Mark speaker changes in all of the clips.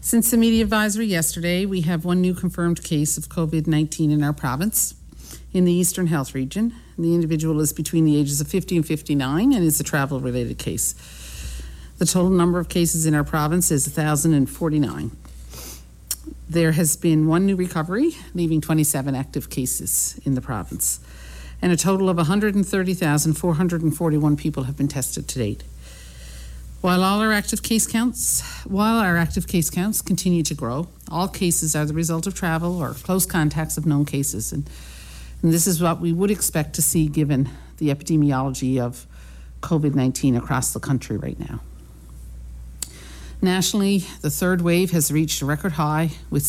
Speaker 1: Since the media advisory yesterday, we have one new confirmed case of COVID-19 in our province in the Eastern Health Region. The individual is between the ages of 50 and 59 and is a travel-related case. The total number of cases in our province is 1,049. There has been one new recovery, leaving 27 active cases in the province. And a total of 130,441 people have been tested to date. While our active case counts continue to grow, all cases are the result of travel or close contacts of known cases. And this is what we would expect to see given the epidemiology of COVID-19 across the country right now. Nationally, the third wave has reached a record high with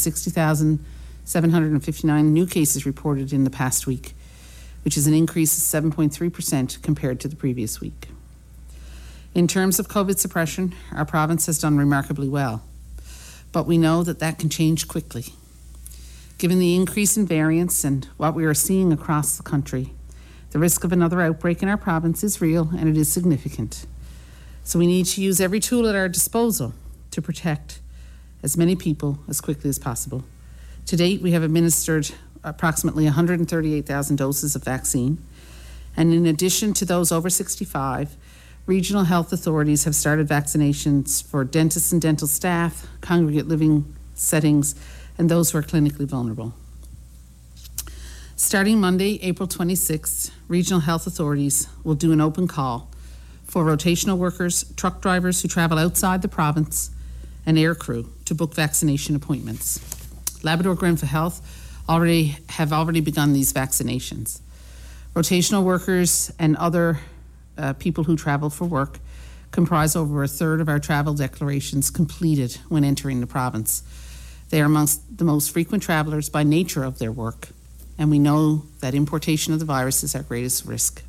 Speaker 1: 60,759 new cases reported in the past week, which is an increase of 7.3% compared to the previous week. In terms of COVID suppression, our province has done remarkably well, but we know that can change quickly. Given the increase in variants and what we are seeing across the country, the risk of another outbreak in our province is real and it is significant. So we need to use every tool at our disposal to protect as many people as quickly as possible. To date, we have administered approximately 138,000 doses of vaccine, and in addition to those over 65, regional health authorities have started vaccinations for dentists and dental staff, congregate living settings, and those who are clinically vulnerable. Starting Monday, April 26th, regional health authorities will do an open call for rotational workers, truck drivers who travel outside the province, and air crew to book vaccination appointments. Labrador Grenfell Health have already begun these vaccinations. Rotational workers and other people who travel for work comprise over a third of our travel declarations completed when entering the province. They are amongst the most frequent travelers by nature of their work, and we know that importation of the virus is our greatest risk.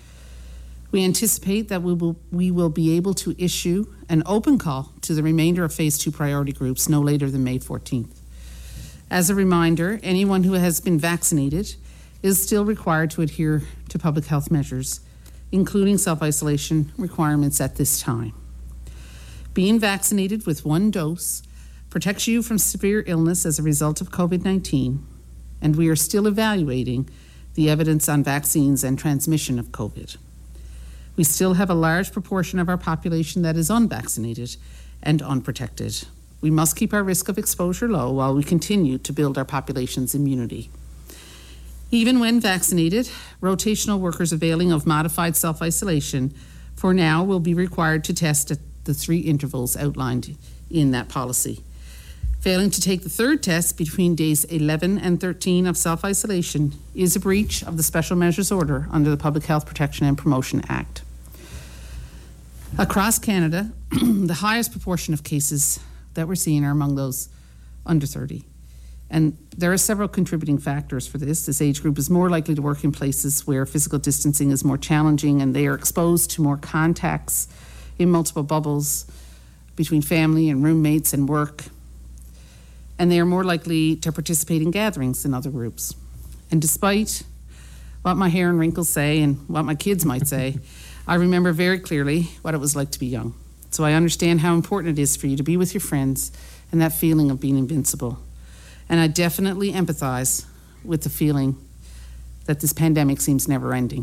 Speaker 1: We anticipate that we will be able to issue an open call to the remainder of Phase 2 priority groups no later than May 14th. As a reminder, anyone who has been vaccinated is still required to adhere to public health measures, including self-isolation requirements at this time. Being vaccinated with one dose protects you from severe illness as a result of COVID-19, and we are still evaluating the evidence on vaccines and transmission of COVID. We still have a large proportion of our population that is unvaccinated and unprotected. We must keep our risk of exposure low while we continue to build our population's immunity. Even when vaccinated, rotational workers availing of modified self-isolation for now will be required to test at the 3 intervals outlined in that policy. Failing to take the third test between days 11 and 13 of self-isolation is a breach of the Special Measures Order under the Public Health Protection and Promotion Act. Across Canada, the highest proportion of cases that we're seeing are among those under 30. And there are several contributing factors for this. This age group is more likely to work in places where physical distancing is more challenging, and they are exposed to more contacts in multiple bubbles between family and roommates and work. And they are more likely to participate in gatherings than other groups. And despite what my hair and wrinkles say and what my kids might say, I remember very clearly what it was like to be young. So I understand how important it is for you to be with your friends and that feeling of being invincible. And I definitely empathize with the feeling that this pandemic seems never ending.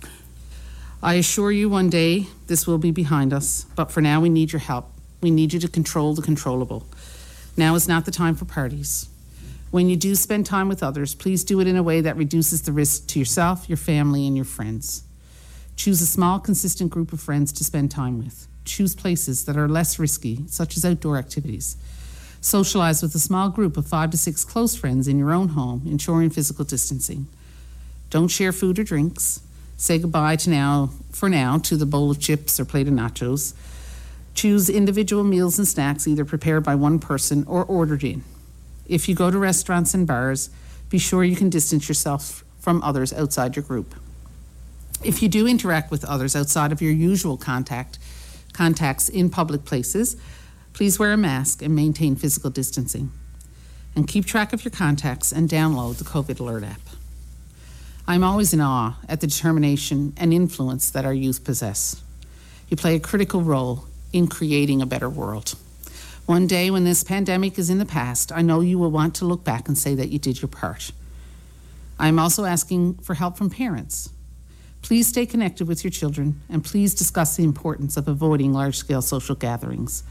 Speaker 1: I assure you one day this will be behind us, but for now we need your help. We need you to control the controllable. Now is not the time for parties. When you do spend time with others, please do it in a way that reduces the risk to yourself, your family, and your friends. Choose a small, consistent group of friends to spend time with. Choose places that are less risky, such as outdoor activities. Socialize with a small group of 5 to 6 close friends in your own home, ensuring physical distancing. Don't share food or drinks. Say goodbye for now to the bowl of chips or plate of nachos. Choose individual meals and snacks either prepared by one person or ordered in. If you go to restaurants and bars, be sure you can distance yourself from others outside your group. If you do interact with others outside of your usual contacts in public places, please wear a mask and maintain physical distancing. And keep track of your contacts and download the COVID Alert app. I'm always in awe at the determination and influence that our youth possess. You play a critical role in creating a better world, One day when this pandemic is in the past, I know you will want to look back and say that you did your part. I'm also asking for help from parents. Please stay connected with your children, and please discuss the importance of avoiding large-scale social gatherings.